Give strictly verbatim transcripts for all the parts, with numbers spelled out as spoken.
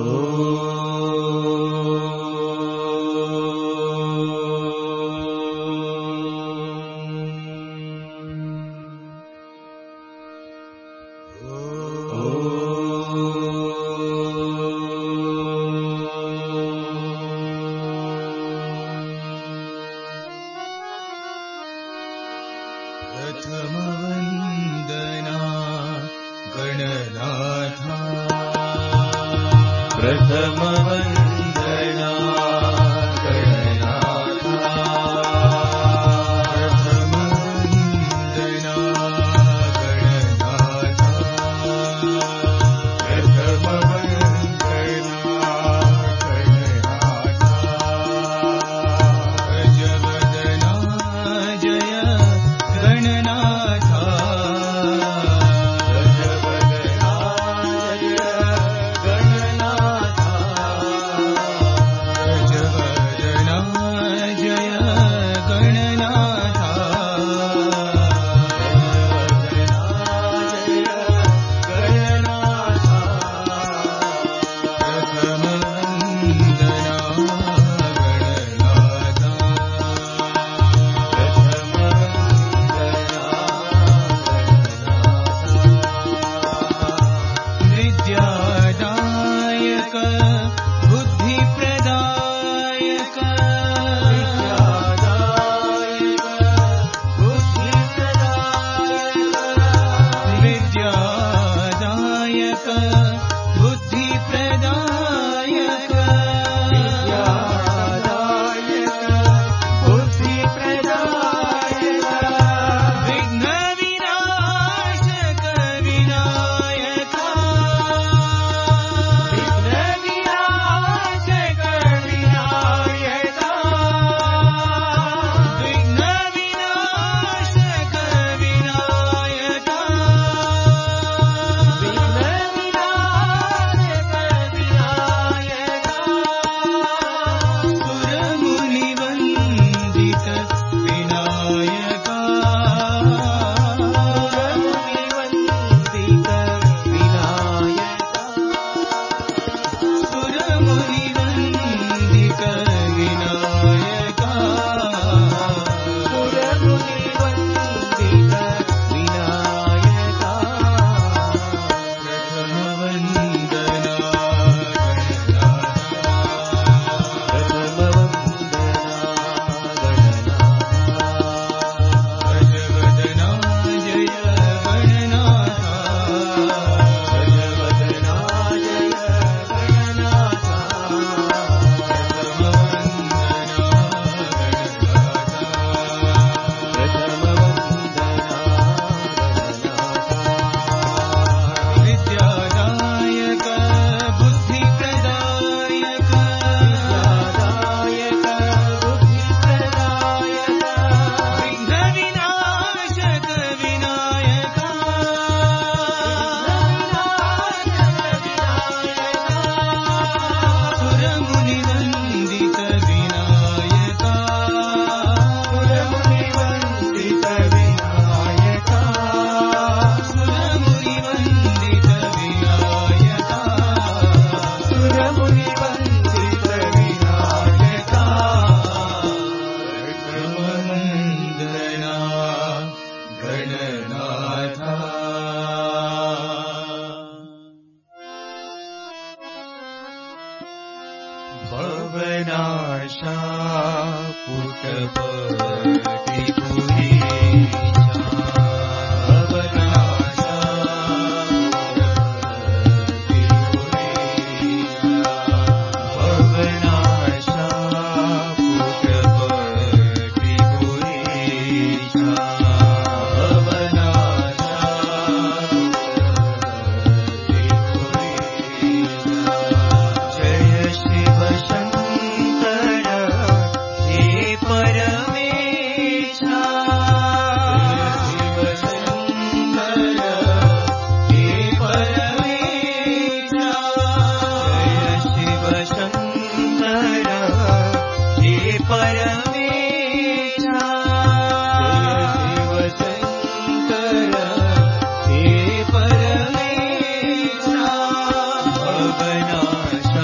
Bhavanaša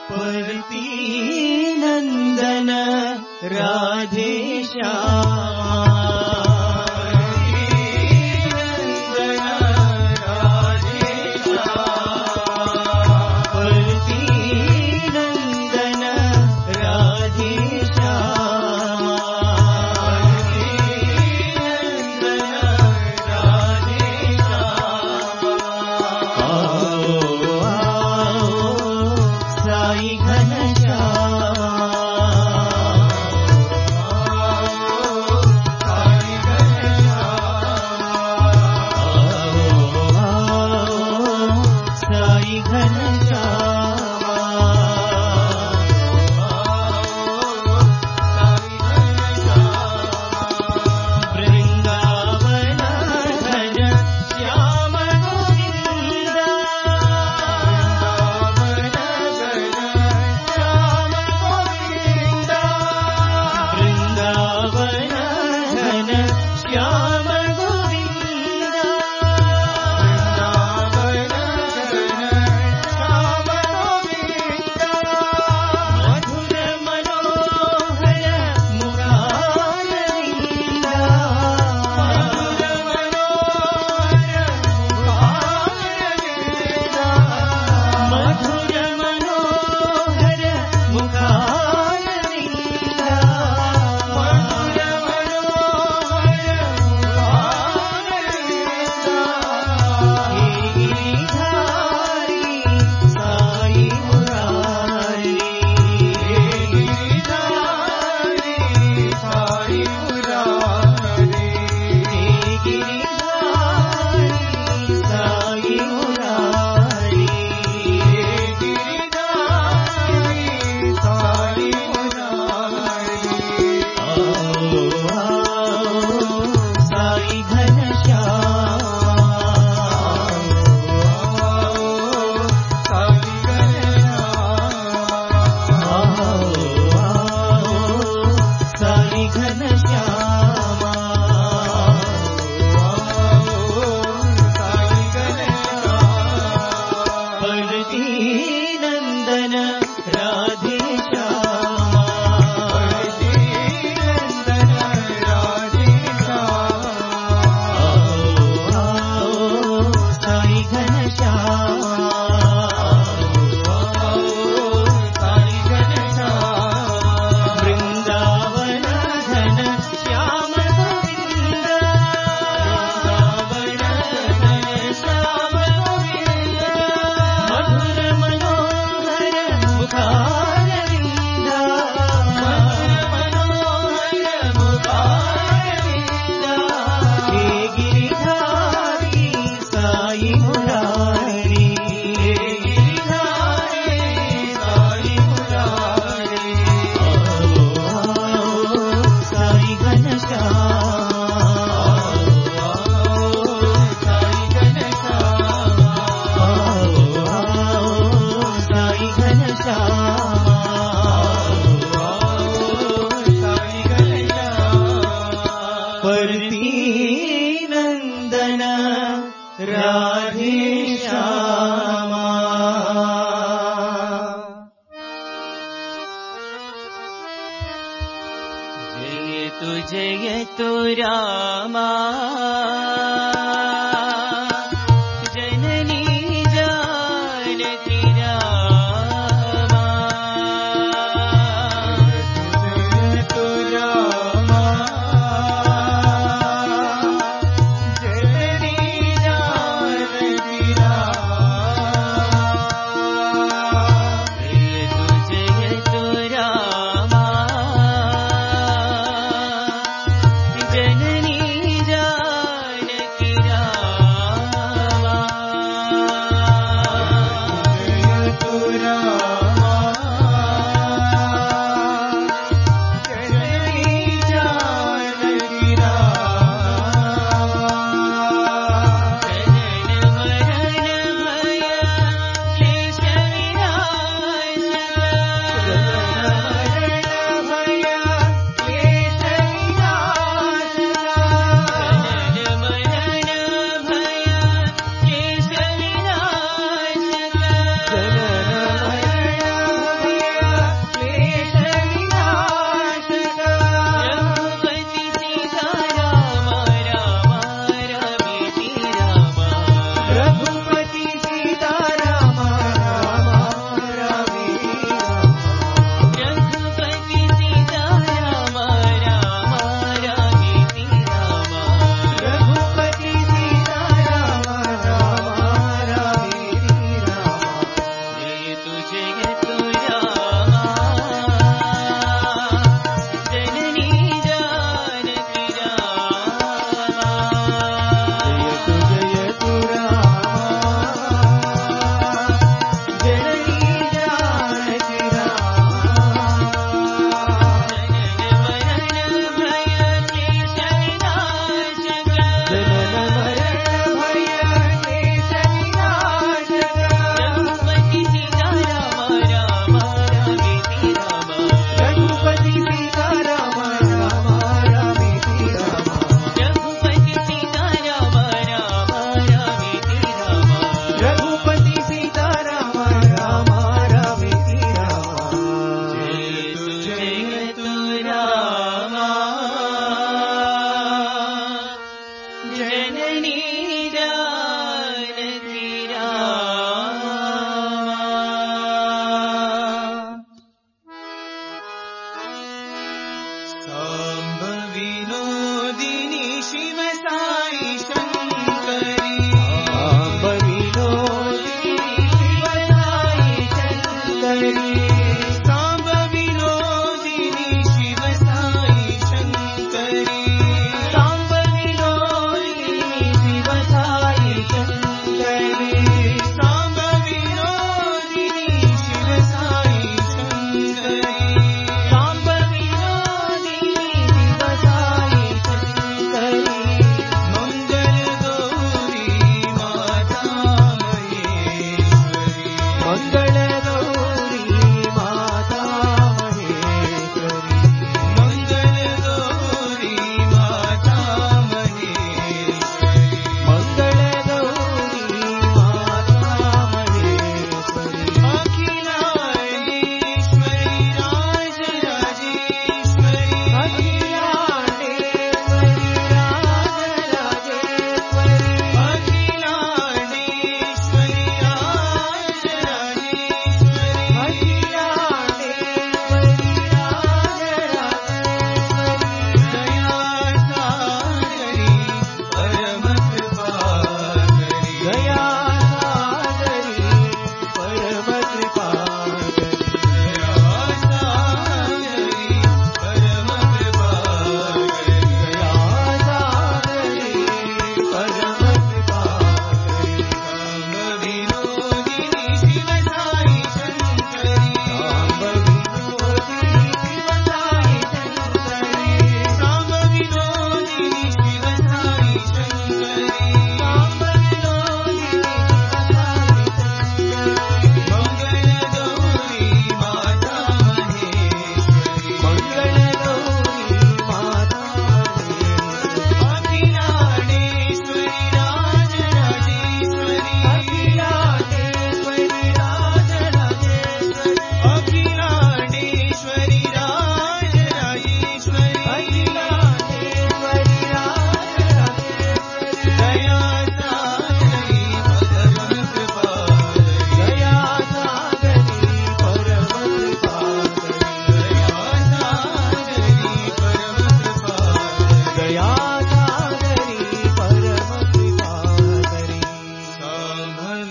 परती नंदन राधे श्यामा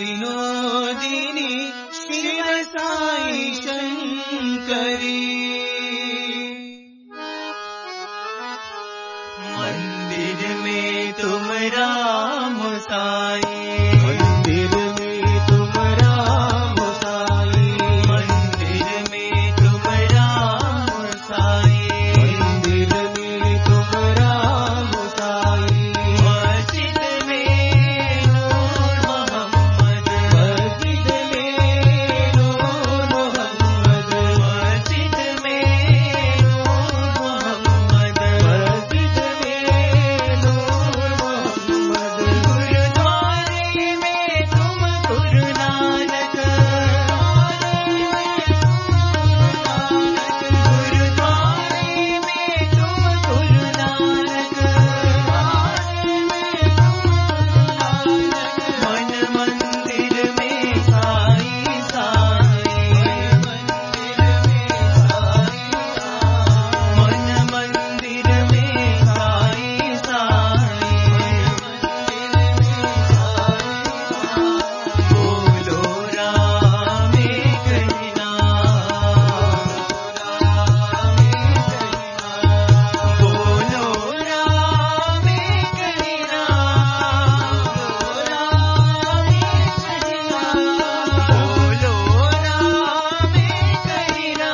विनोदिनी शिव साई शंकरी मंदिर में तुम राम साई मंदिर में तुम राम साई मंदिर में तुम राम साई मंदिर में तुम राम साई मस्जिद में नूर मोहम्मद मस्जिद में नूर मोहम्मद मस्जिद में नूर मोहम्मद मस्जिद में नूर मोहम्मद गुरुद्वारे में तुम गुरु नानक गुरुद्वारे में तुम गुरु नानक मन मंदिर में साई साई मन मंदिर में साई साई बोलो रामे कहना बोलो रामे कहना बोलो रामे कहना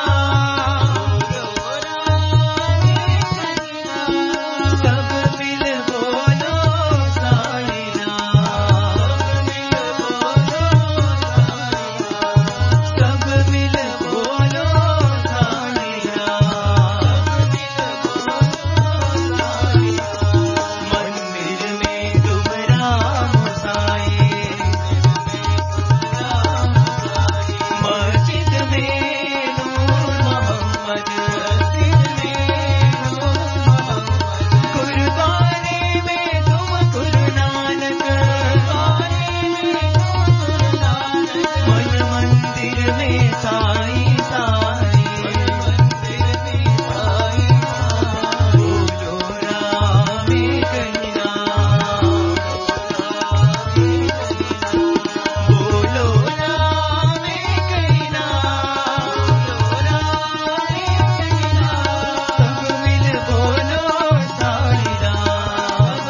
सब मिल बोलो साई राम सब मिल बोलो साई राम मंदिर में तुम राम साई मस्जिद में नूर मोहम्मद गुरुद्वारे में तुम गुरु नानक मन मंदिर में साई साई बोलो रामे कहना बोलो रामे कहना सब मिल बोलो साई राम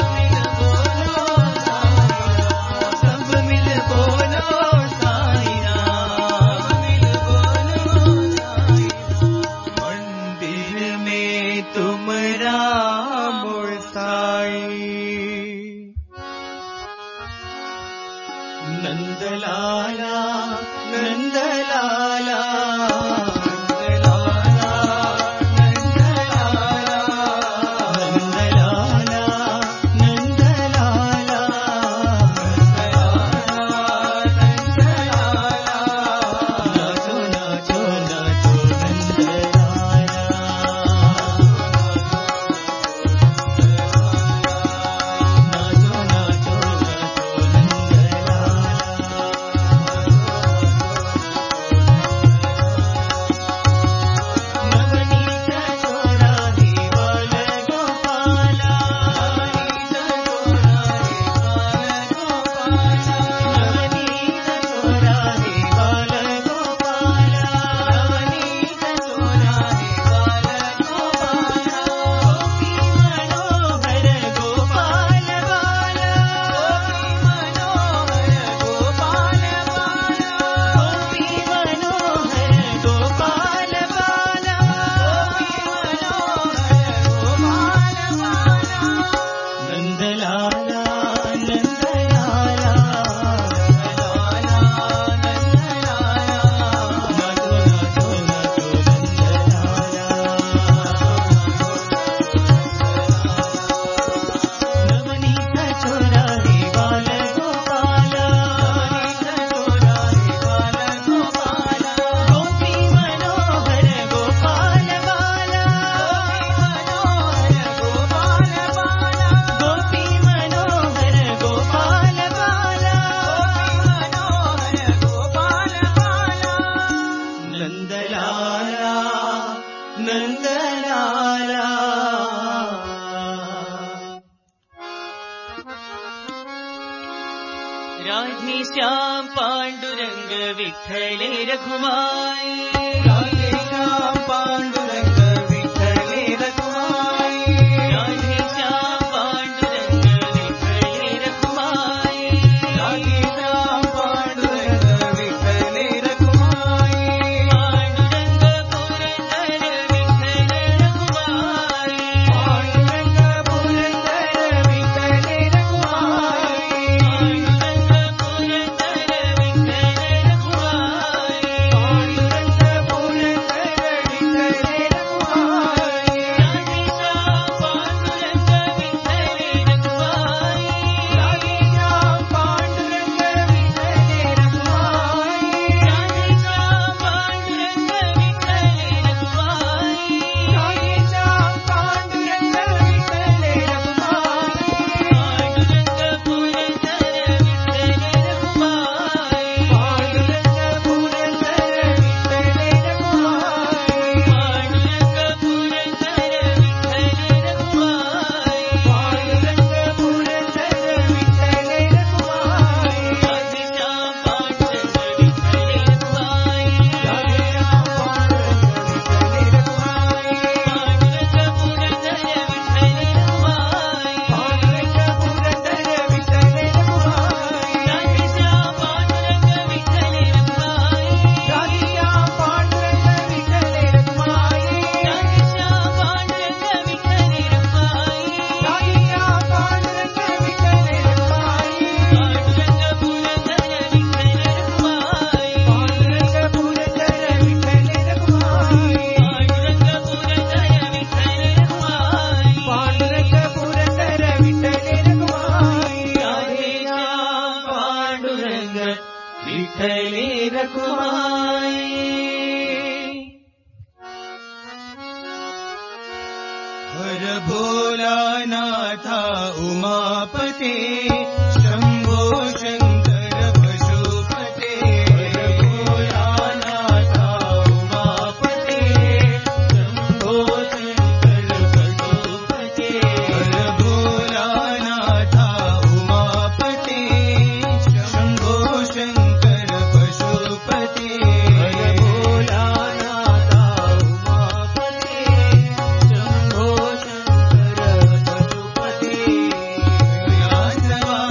सब मिल बोलो साई राम मंदिर में तुम राम साई नंदलाला नंदलाला नंदलाला नंदलाला नंदलाला नंदलाला नाचो नाचो नाचो नंदलाला नाचो नाचो नाचो नंदलाला श्याम पांडुरंग विठ्ठले रघुमाई राधे श्याम पांडुरंग विठ्ठले रघुमाई राधे श्याम पांडुरंग विठ्ठले रघुमाई राधे श्याम पांडुरंग विठ्ठले रघुमाई पांडुरंग पुरंदर विठ्ठले रघुमाई पांडुरंग पुरंदर विठ्ठले रघुमाई पांडुरंग पुरंदर विठ्ठले रघुमाई पांडुरंग पुरंदर विठ्ठले रघुमाई राधे श्याम पांडुरंग विठ्ठले रघुमाई राधे श्याम पांडुरंग विठ्ठले रघुमाई राधे श्याम पांडुरंग विठ्ठले रघुमाई राधे श्याम पांडुरंग विठ्ठले रघुमाई पांडुरंग पुरंदर विठ्ठले रघुमाई पांडुरंग पुरंदर विठ्ठले रघुमाई पांडुरंग पुरंदर विठ्ठले रघुमाई पांडुरंग पुरंदर विठ्ठले रघुमाई राधे श्याम पांडुरंग विठ्ठले रघुमाई राधे श्याम पांडुरंग विठ्ठले रघुमाई पांडुरंग पुरंदर विठ्ठले रघुमाई पांडुरंग पुरंदर विठ्ठले रघुमाई राधे श्याम पांडुरंग विठ्ठले रघुमाई राधे श्याम पांडुरंग विठ्ठले रघुमाई राधे श्याम पांडुरंग विठ्ठले रघुमाई राधे श्याम पांडुरंग विठ्ठले रघुमाई पांडुरंग पुरंदर विठ्ठले रघुमाई पांडुरंग पुरंदर विठ्ठले रघुमाई पांडुरंग पुरंदर विठ्ठले रघुमाई पांडुरंग पुरंदर विठ्ठले रघुमाई राधे श्याम पांडुरंग विठ्ठले रघुमाई हर भोलानाथा उमापते शंभो शंकर पशुपते हर भोलानाथा उमापते शंभो शंकर पशुपते हर भोलानाथा उमापते शंभो शंकर पशुपते हर भोलानाथा उमापते शंभो शंकर पशुपते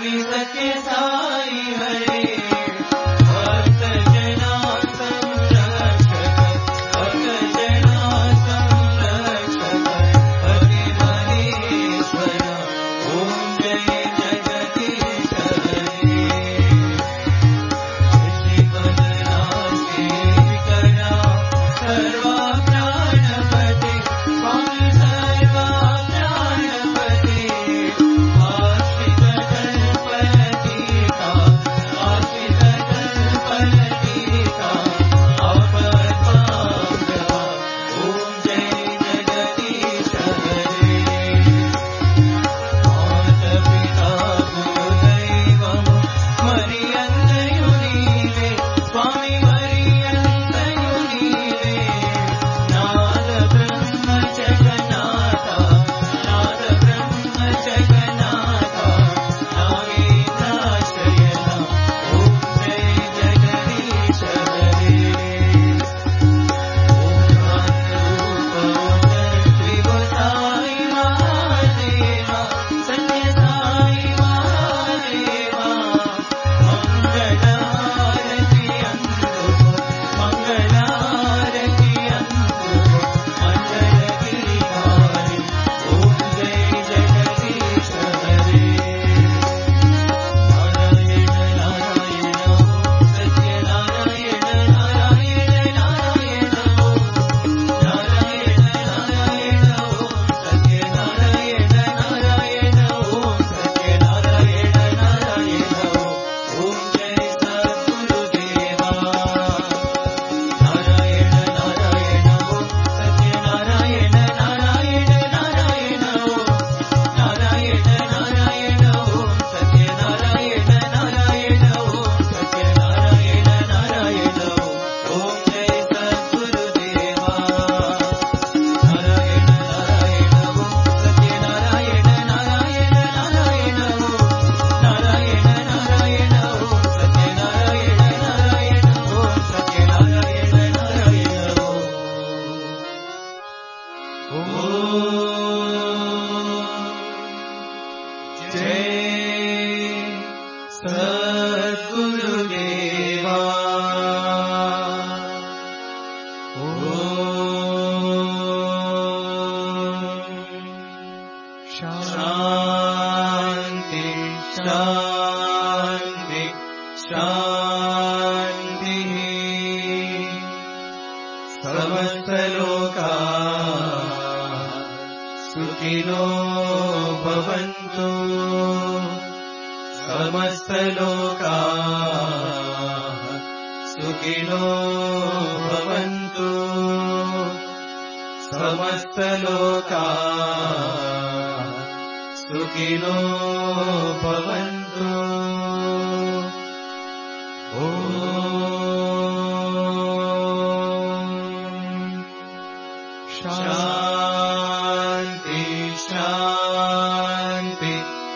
स्वामी सत्य साई हरे भक्त जना संरक्षक भक्त जना संरक्षक हरे महेश्वर ओम जय जगदीश हरे श्री बलराम करा सर्वा प्राणपते स्वामी सर्वा प्राणपते आश्रित कल्पलतिका आश्रित कल्पलतिका आपद्बांधवा ओम जय जगदीश हरे माता पिता गुरुदैवं मरियन्तयु नीवे स्वामी मरियन्तयु नीवे नाद ब्रह्म जगन्नाथा नाद ब्रह्म जगन्नाथा नागेन्द्राश्रयः ओम जय जगदीश हरे ओम साई महादेवा सत्य साई महादेवा मंगलारति अंतु मंगलारति अंतु मंगलगिरिधारी ओम जय जगदीश हरे नारायण नारायण सत्य नारायण नारायण नारायण नारायण नारायण सत्य नारायण नारायण ओम सत्य नारायण नारायण ओम जय सद्गुरुदेवा नारायण नारायण सत्य नारायण नारायण नारायण नारायण नारायण सत्य नारायण नारायण सत्य नारायण नारायण ओम जय सद्गुरुदेवा नारायण नारायण सत्य नारायण नारायण नारायण नारायण नारायण सत्य नारायण नारायण सत्य नारायण नारायण ओम जय सद्गुरुदेवा शांति शांति शांति समस्त लोका सुखिनो भवन्तु समस्त लोका सुखिनो भवन्तु समस्त लोका सुखिनो भवन्तु ओम शांति शांति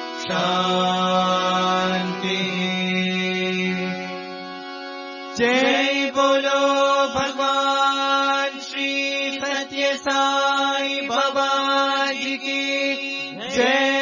शांति जय बोलो भगवान श्री सत्य साई बाबा जी की जय।